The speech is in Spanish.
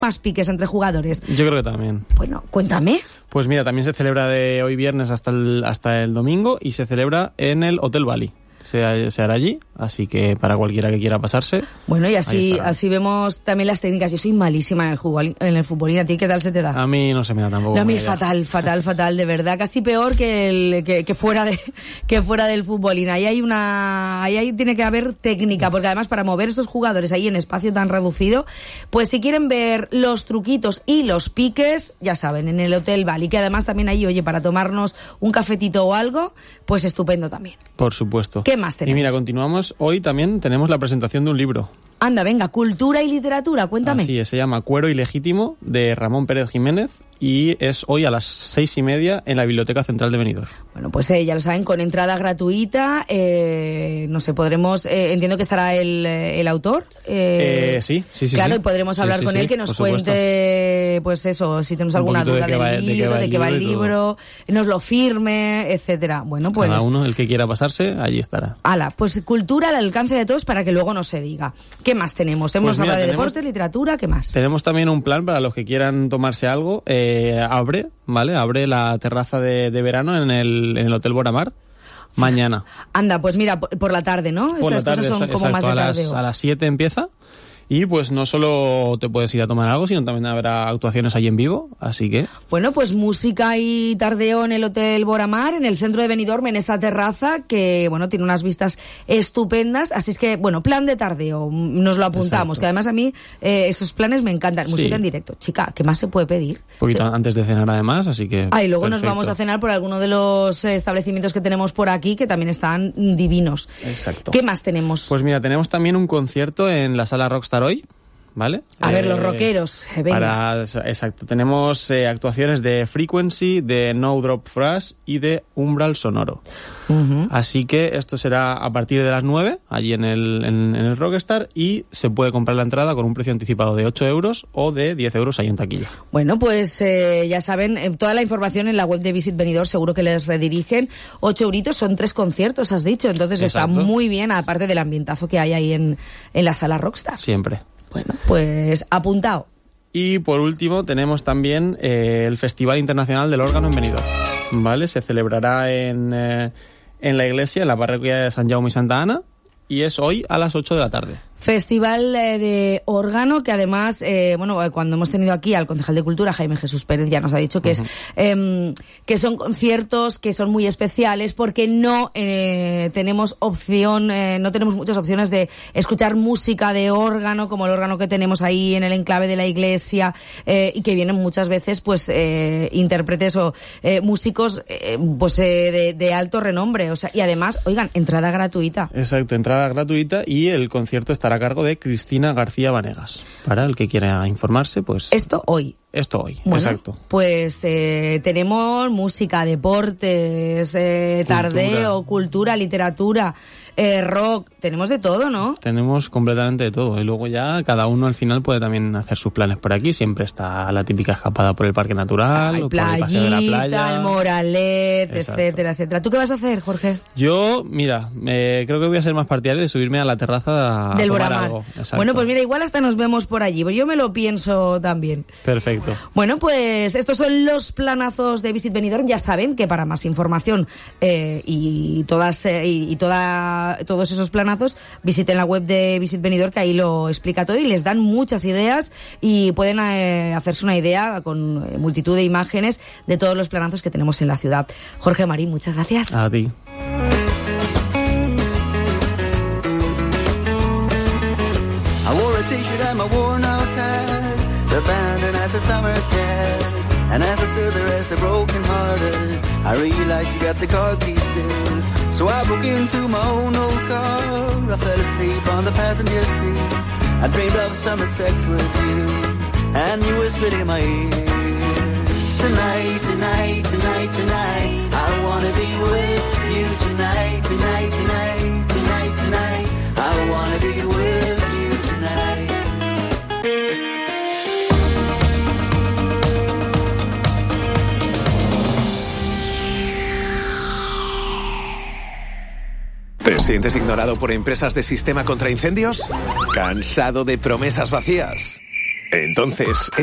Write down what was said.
más piques entre jugadores. Yo creo que también. Bueno, cuéntame. Pues mira, también se celebra de hoy viernes hasta el domingo y se celebra en el Hotel Bali. Se hará allí, así que para cualquiera que quiera pasarse. Bueno, y así vemos también las técnicas. Yo soy malísima en el futbolín. ¿A ti qué tal se te da? A mí no se me da tampoco. No, a mí fatal, de verdad. Casi peor que fuera del futbolín. Ahí tiene que haber técnica, porque además para mover esos jugadores ahí en espacio tan reducido, pues si quieren ver los truquitos y los piques, ya saben, en el Hotel Bali, que además también ahí, oye, para tomarnos un cafetito o algo, pues estupendo también. Por supuesto. ¿Qué más tenemos? Y mira, continuamos. Hoy también tenemos la presentación de un libro. Anda, venga, cultura y literatura, cuéntame. Así es, se llama Cuero Ilegítimo, de Ramón Pérez Jiménez, y es hoy a las 6:30 en la Biblioteca Central de Benidorm. Bueno, pues ya lo saben, con entrada gratuita, no sé, podremos, entiendo que estará el autor. Sí. Claro, y podremos hablar con él, que nos cuente, pues eso, si tenemos alguna duda del libro, de qué va el libro, nos lo firme, etcétera. Bueno, pues... Cada uno, el que quiera pasarse, allí estará. Pues cultura al alcance de todos para que luego no se diga. ¿Qué más tenemos? Hemos hablado de deporte, literatura, ¿qué más? Tenemos también un plan para los que quieran tomarse algo. Abre la terraza de verano en el Hotel Boramar mañana. Anda, pues mira, por la tarde, ¿no? Por Estas la tarde, cosas son como exacto, más de tardeo. A las 7 empieza. Y pues no solo te puedes ir a tomar algo, sino también habrá actuaciones allí en vivo, así que... Bueno, pues música y tardeo en el Hotel Boramar, en el centro de Benidorm, en esa terraza que, bueno, tiene unas vistas estupendas, así es que, bueno, plan de tardeo, nos lo apuntamos. Exacto. Que además a mí esos planes me encantan. Sí. Música en directo, chica, ¿qué más se puede pedir? Un poquito antes de cenar además, así que... Y luego perfecto. Nos vamos a cenar por alguno de los establecimientos que tenemos por aquí, que también están divinos. Exacto. ¿Qué más tenemos? Pues mira, tenemos también un concierto en la Sala Rockstar hoy, ¿vale? A ver, los rockeros. Exacto. Tenemos actuaciones de Frequency, de No Drop Frost y de Umbral Sonoro. Uh-huh. Así que esto será a partir de las 9, allí en el Rockstar, y se puede comprar la entrada con un precio anticipado de 8 euros o de 10 euros ahí en taquilla. Bueno, pues ya saben, toda la información en la web de Visit Benidorm, seguro que les redirigen. 8 euritos, son 3 conciertos, has dicho, entonces exacto. Está muy bien, aparte del ambientazo que hay ahí en la Sala Rockstar. Siempre. Bueno, pues apuntado. Y por último tenemos también el Festival Internacional del Órgano en Benidorm, ¿vale? Se celebrará en la iglesia, en la parroquia de San Jaume y Santa Ana, y es hoy a las 8 de la tarde. Festival de órgano, que además, cuando hemos tenido aquí al concejal de Cultura, Jaime Jesús Pérez, ya nos ha dicho que uh-huh. Que son conciertos que son muy especiales porque no tenemos no tenemos muchas opciones de escuchar música de órgano, como el órgano que tenemos ahí en el enclave de la iglesia, y que vienen muchas veces, pues, intérpretes o músicos, de alto renombre, o sea, y además, oigan, entrada gratuita. Exacto, entrada gratuita, y el concierto estará a cargo de Cristina García Vanegas. Para el que quiera informarse, pues... Esto hoy, bueno, exacto. Pues tenemos música, deportes, tardeo, cultura, literatura, rock, tenemos de todo, ¿no? Tenemos completamente de todo, y luego ya cada uno al final puede también hacer sus planes por aquí. Siempre está la típica escapada por el Parque Natural, o por el paseo de la playa, el Moralet, etcétera, etcétera. ¿Tú qué vas a hacer, Jorge? Yo, mira, creo que voy a ser más partidario de subirme a la terraza del tomar Boramar. Algo. Bueno, pues mira, igual hasta nos vemos por allí, yo me lo pienso también. Perfecto. Bueno, pues estos son los planazos de Visit Benidorm. Ya saben que para más información todos esos planazos, visiten la web de Visit Benidorm, que ahí lo explica todo y les dan muchas ideas, y pueden hacerse una idea con multitud de imágenes de todos los planazos que tenemos en la ciudad. Jorge Marín, muchas gracias. A ti. Abandoned as a summer cat, and as I stood there as a broken hearted, I realized you got the car keys still. So I broke into my own old car. I fell asleep on the passenger seat. I dreamed of summer sex with you, and you whispered in my ear, tonight, tonight, tonight, tonight, I wanna be with you tonight, tonight, tonight, tonight, tonight, I wanna be with you tonight. ¿Te sientes ignorado por empresas de sistema contra incendios? ¿Cansado de promesas vacías? Entonces,